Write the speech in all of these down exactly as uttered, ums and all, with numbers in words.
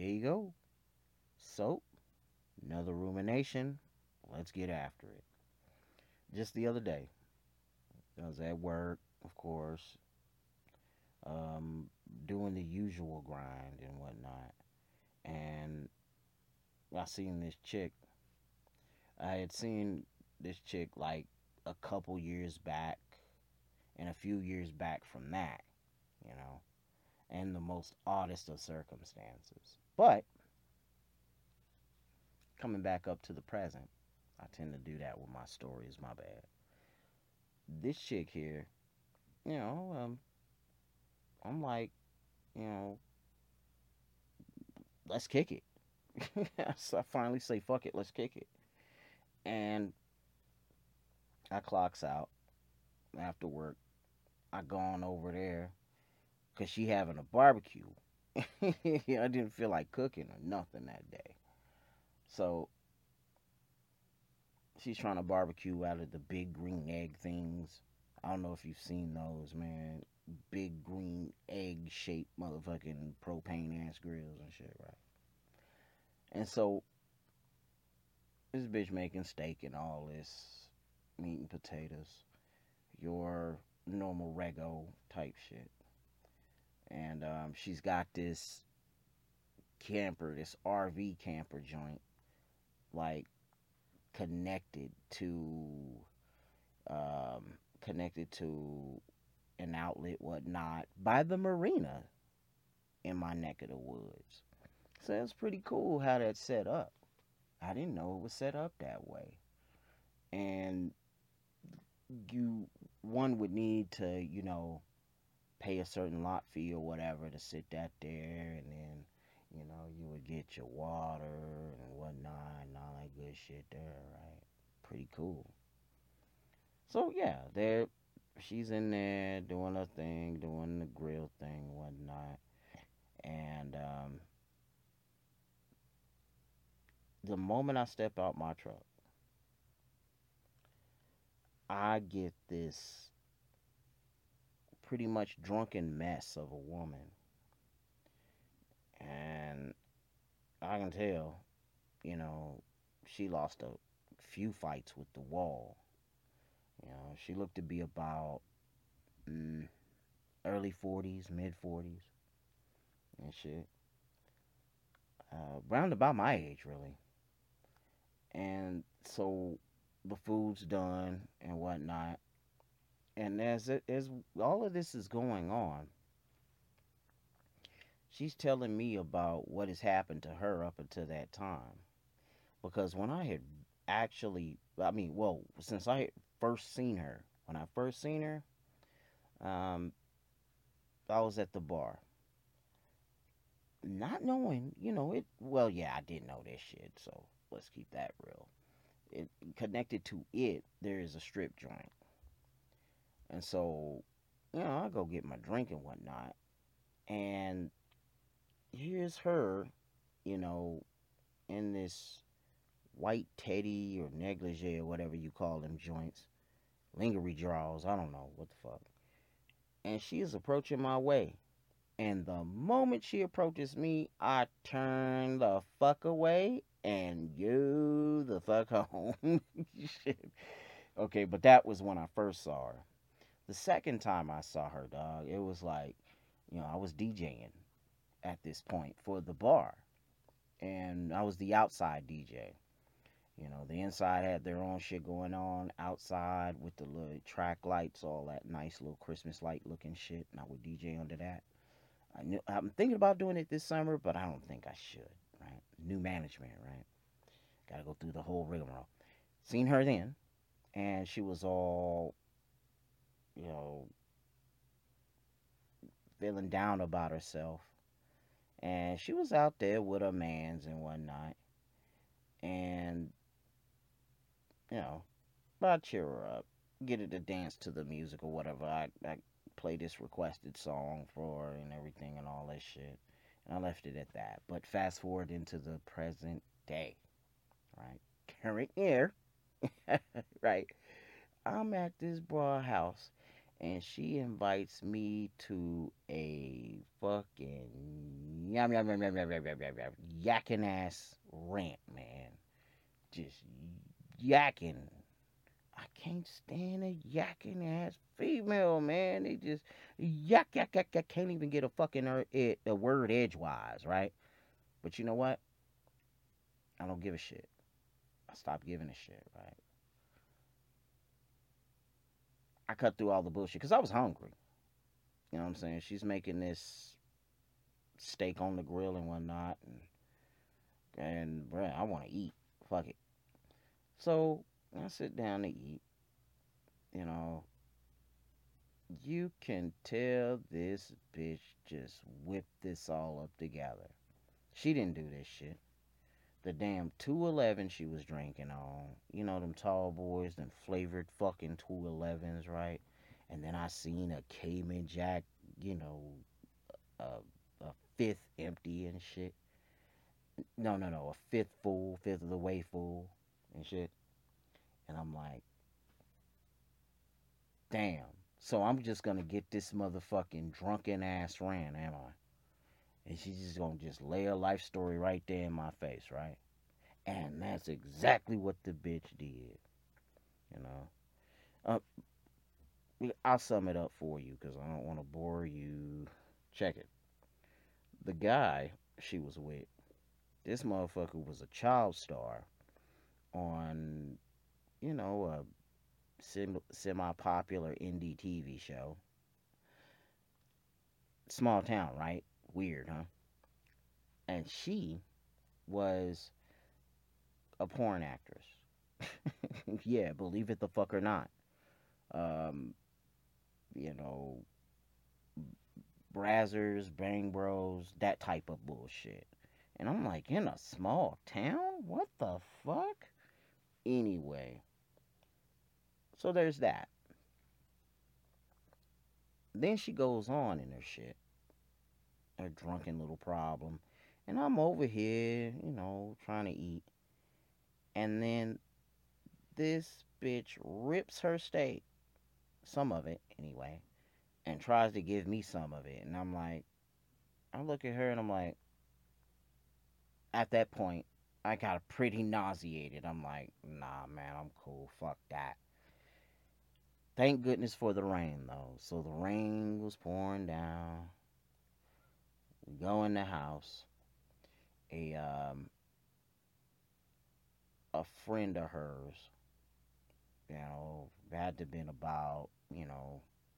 Here you go. So, another rumination. Let's get after it. Just the other day, I was at work, of course, um, doing the usual grind and whatnot. And I seen this chick. I had seen this chick like a couple years back and a few years back from that, you know, and the most oddest of circumstances. But coming back up to the present, I tend to do that with my stories, my bad. This chick here, you know, um, I'm like, you know, let's kick it. So I finally say, fuck it, let's kick it. And I clocks out after work. I go on over there because she having a barbecue. I didn't feel like cooking or nothing that day. So she's trying to barbecue out of the big green egg things. I don't know if you've seen those, man. Big green egg shaped motherfucking propane ass grills and shit, right? And so this bitch making steak and all this meat and potatoes, your normal rego type shit. And um, she's got this camper, this R V camper joint, like connected to um, connected to an outlet, whatnot, by the marina in my neck of the woods. So it's pretty cool how that's set up. I didn't know it was set up that way. And you, one would need to, you know, pay a certain lot fee or whatever to sit that there, and then, you know, you would get your water and whatnot and all that good shit there, right? Pretty cool. So yeah, there, she's in there doing her thing, doing the grill thing, whatnot, and um, the moment I step out my truck, I get this pretty much drunken mess of a woman, and I can tell, you know, she lost a few fights with the wall. You know, she looked to be about mm, early forties, mid forties, and shit. Uh, round about my age, really. And so the food's done and whatnot. And as it, as all of this is going on, she's telling me about what has happened to her up until that time. Because when I had actually, I mean, well, since I had first seen her, when I first seen her, um, I was at the bar, not knowing, you know, it. Well, yeah, I did know this shit, so let's keep that real. It connected to it. There is a strip joint, and so, you know, I go get my drink and whatnot, and here's her, you know, in this white teddy or negligee or whatever you call them joints, lingerie draws. I don't know what the fuck. And she is approaching my way. And the moment she approaches me, I turn the fuck away and you the fuck home. Shit. Okay, but that was when I first saw her. The second time I saw her, dog, it was like, you know, I was DJing at this point for the bar. And I was the outside D J. You know, the inside had their own shit going on. Outside with the little track lights, all that nice little Christmas light looking shit. And I would D J under that. I knew, I'm thinking about doing it this summer, but I don't think I should. Right? New management, right? Got to go through the whole rigmarole. Seen her then, and she was all, you know, feeling down about herself. And she was out there with her mans and whatnot. And, you know, I cheer her up, get her to dance to the music or whatever. I, I play this requested song for her and everything and all that shit. And I left it at that. But fast forward into the present day, right? Current year, right? I'm at this broad house and she invites me to a fucking yum yum yum yum yum yum yum yum yum, yakking ass rant, man. Just yakking. I can't stand a yakking ass female, man. They just yak yak yak yak. Can't even get a fucking er, it, a word edgewise, right? But you know what? I don't give a shit. I stopped giving a shit, right? I cut through all the bullshit because I was hungry. You know what I'm saying? She's making this steak on the grill and whatnot, and and bruh, I want to eat. Fuck it. So I sit down to eat. You know, you can tell this bitch just whipped this all up together. She didn't do this shit. The damn two eleven she was drinking on. You know, them tall boys, them flavored fucking two elevens, right? And then I seen a Cayman Jack, you know, a, a fifth empty and shit. No, no, no, a fifth full, fifth of the way full and shit. And I'm like, damn. So I'm just gonna get this motherfucking drunken ass ran, am I? And she's just gonna just lay a life story right there in my face, right? And that's exactly what the bitch did, you know. Uh, I'll sum it up for you because I don't want to bore you. Check it. The guy she was with, this motherfucker was a child star on, you know, a semi popular indie T V show. Small town, right? Weird, huh? And she was a porn actress. Yeah, believe it the fuck or not. Um, you know, Brazzers, Bang Bros, that type of bullshit. And I'm like, in a small town? What the fuck? Anyway, so there's that. Then she goes on in her shit, her drunken little problem. And I'm over here, you know, trying to eat. And then this bitch rips her steak, some of it anyway, and tries to give me some of it. And I'm like, I look at her and I'm like, at that point, I got pretty nauseated. I'm like, nah, man, I'm cool. Fuck that. Thank goodness for the rain, though. So the rain was pouring down. We go in the house. A um, a friend of hers, you know, had to been about, you know,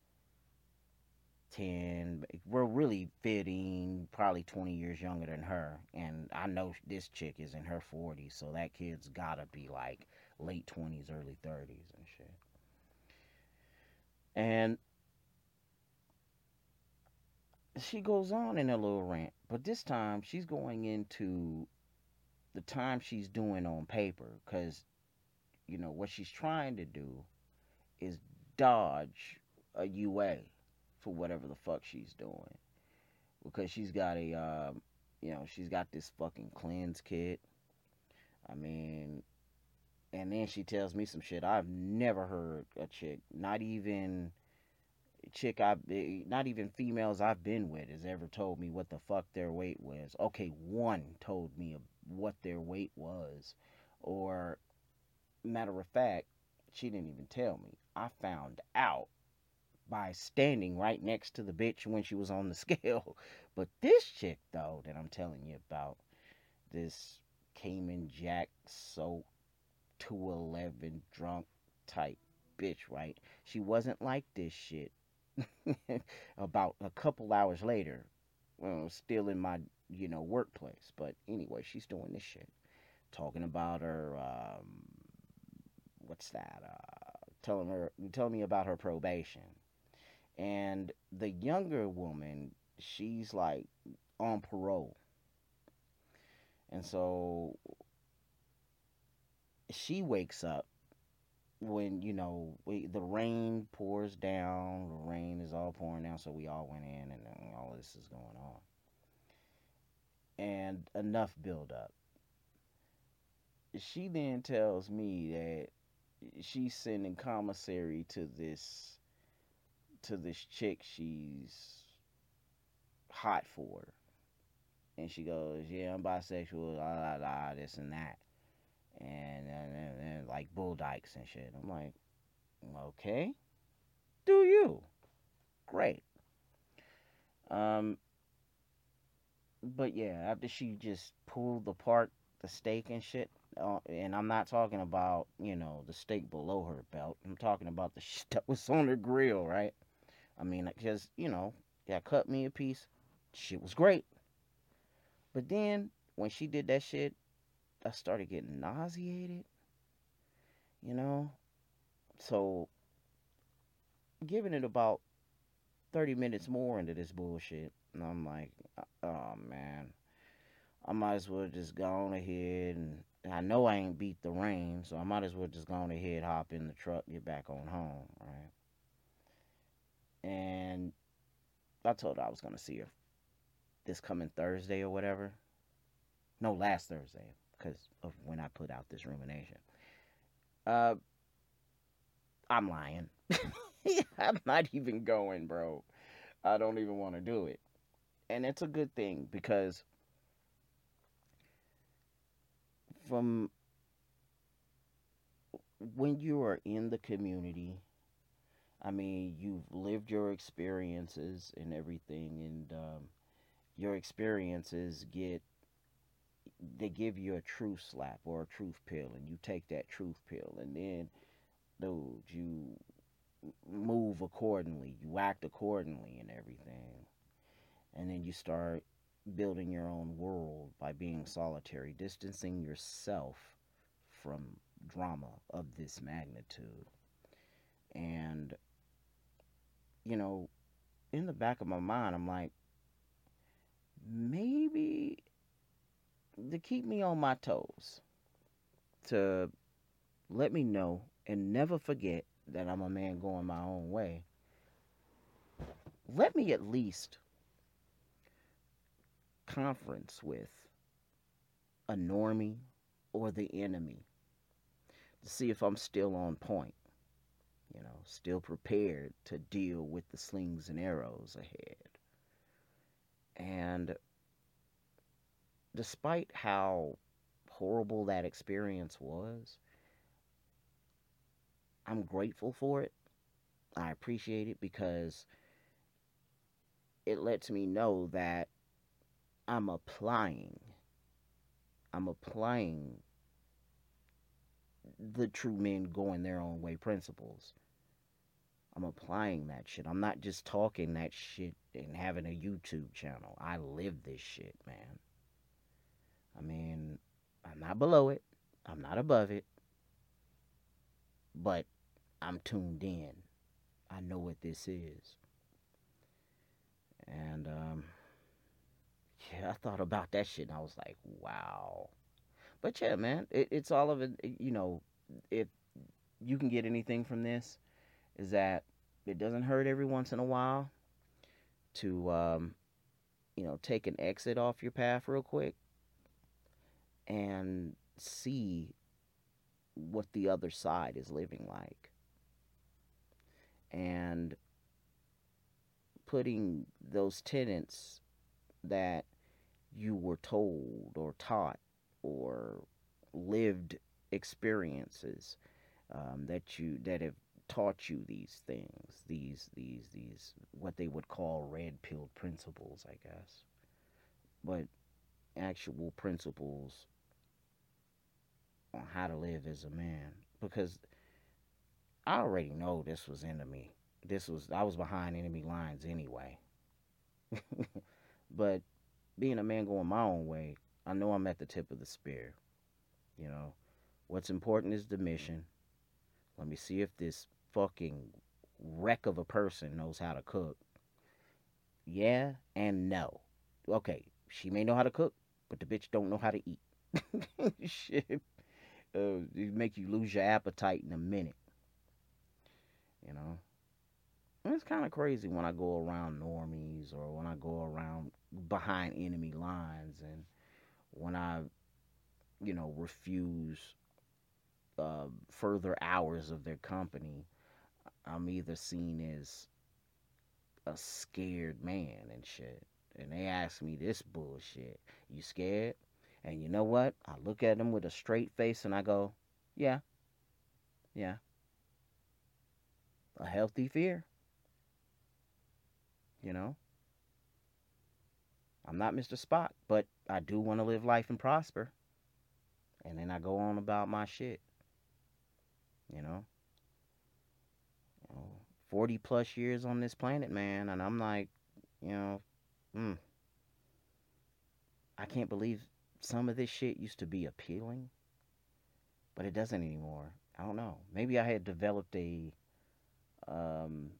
ten, we're really fifteen, probably twenty years younger than her. And I know this chick is in her forties, so that kid's gotta be like late twenties, early thirties and shit. And she goes on in a little rant, but this time she's going into the time she's doing on paper because, you know, what she's trying to do is dodge a U A for whatever the fuck she's doing. Because she's got a, uh, you know, she's got this fucking cleanse kit. I mean, and then she tells me some shit I've never heard a chick, not even chick I, not even females I've been with, has ever told me what the fuck their weight was. Okay, one told me what their weight was, or matter of fact, she didn't even tell me. I found out by standing right next to the bitch when she was on the scale. But this chick, though, that I'm telling you about, this Cayman Jack so two eleven drunk type bitch, right? She wasn't like this shit about a couple hours later, well, still in my, you know, workplace. But anyway, she's doing this shit. Talking about her, um, what's that? Uh, telling her, telling me about her probation. And the younger woman, she's like on parole. And so she wakes up when, you know, we, the rain pours down. The rain is all pouring down. So we all went in and all this is going on. And enough build up. She then tells me that she's sending commissary to this to this chick she's hot for. And she goes, yeah, I'm bisexual, la la la, this and that. And, and, and, and like bull dykes and shit. I'm like, okay, do you? Great. Um, but yeah, after she just pulled apart the steak and shit, uh, and I'm not talking about, you know, the steak below her belt. I'm talking about the shit that was on her grill, right? I mean, because, you know, yeah, cut me a piece. Shit was great. But then when she did that shit, I started getting nauseated, you know? So giving it about thirty minutes more into this bullshit, and I'm like, oh man, I might as well just go on ahead and I know I ain't beat the rain, so I might as well just go on ahead, hop in the truck, get back on home, right? And I told her I was gonna see her this coming Thursday or whatever. No, last Thursday, because of when I put out this rumination. Uh, I'm lying. I'm not even going, bro. I don't even want to do it. And it's a good thing because from when you are in the community, I mean, you've lived your experiences and everything, and um, your experiences get they give you a truth slap or a truth pill, and you take that truth pill, and then, dude, you move accordingly, you act accordingly, and everything, and then you start building your own world by being solitary, distancing yourself from drama of this magnitude. And, you know, in the back of my mind, I'm like, maybe to keep me on my toes, to let me know and never forget that I'm a man going my own way, let me at least conference with a normie or the enemy to see if I'm still on point, you know, still prepared to deal with the slings and arrows ahead. And despite how horrible that experience was, I'm grateful for it. I appreciate it because it lets me know that I'm applying. I'm applying the true men going their own way principles. I'm applying that shit. I'm not just talking that shit and having a YouTube channel. I live this shit, man. I mean, I'm not below it. I'm not above it. But I'm tuned in. I know what this is. And, um, yeah, I thought about that shit and I was like, wow. But yeah, man, it, it's all of it. You know, if you can get anything from this, is that it doesn't hurt every once in a while to, um, you know, take an exit off your path real quick and see what the other side is living like. And putting those tenets that you were told or taught or lived experiences um, that you that have taught you these things, these these these what they would call red pilled principles, I guess, but actual principles on how to live as a man. Because I already know this was enemy. This was I was behind enemy lines anyway. But being a man going my own way, I know I'm at the tip of the spear. You know, what's important is the mission. Let me see if this fucking wreck of a person knows how to cook. Yeah and no. Okay, she may know how to cook, but the bitch don't know how to eat. Shit, uh, it make you lose your appetite in a minute. You know, and it's kind of crazy when I go around normies or when I go around behind enemy lines and when I, you know, refuse uh, further hours of their company. I'm either seen as a scared man and shit. and they ask me this bullshit. You scared? And you know what? I look at them with a straight face and I go, yeah, yeah, a healthy fear. You know, I'm not mister Spot, but I do want to live life and prosper. And then I go on about my shit. You know, you know forty plus years on this planet, man, and I'm like, you know, mm, I can't believe some of this shit used to be appealing, but it doesn't anymore. I don't know. Maybe I had developed a um,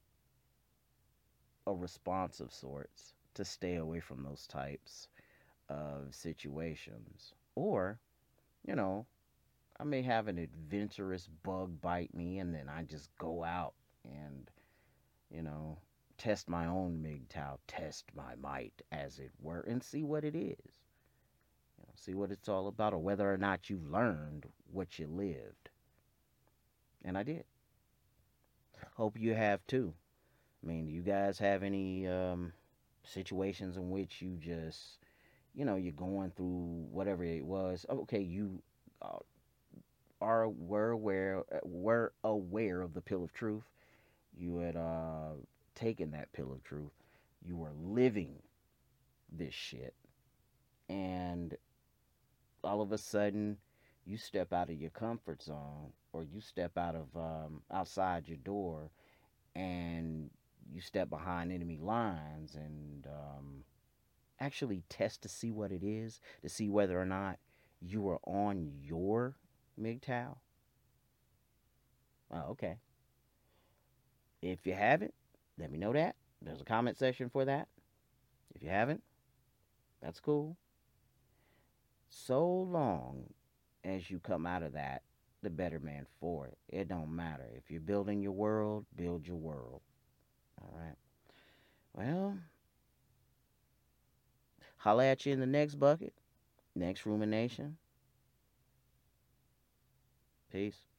a response of sorts to stay away from those types of situations, or you know, I may have an adventurous bug bite me, and then I just go out and you know test my own M G T O W, test my might, as it were, and see what it is. You know, see what it's all about, or whether or not you learned what you lived. And I did. Hope you have too. I mean, do you guys have any um, situations in which you just, you know, you're going through whatever it was? Okay, you uh, are were aware uh, were aware of the pill of truth. You had uh, taken that pill of truth. You were living this shit, and all of a sudden, you step out of your comfort zone, or you step out of um, outside your door, and you step behind enemy lines and um, actually test to see what it is, to see whether or not you are on your M G T O W. Oh, okay. If you haven't, let me know that. There's a comment section for that. If you haven't, that's cool. So long as you come out of that, the better man for it. It don't matter. If you're building your world, build your world. All right. Well, holla at you in the next bucket, next rumination. Peace.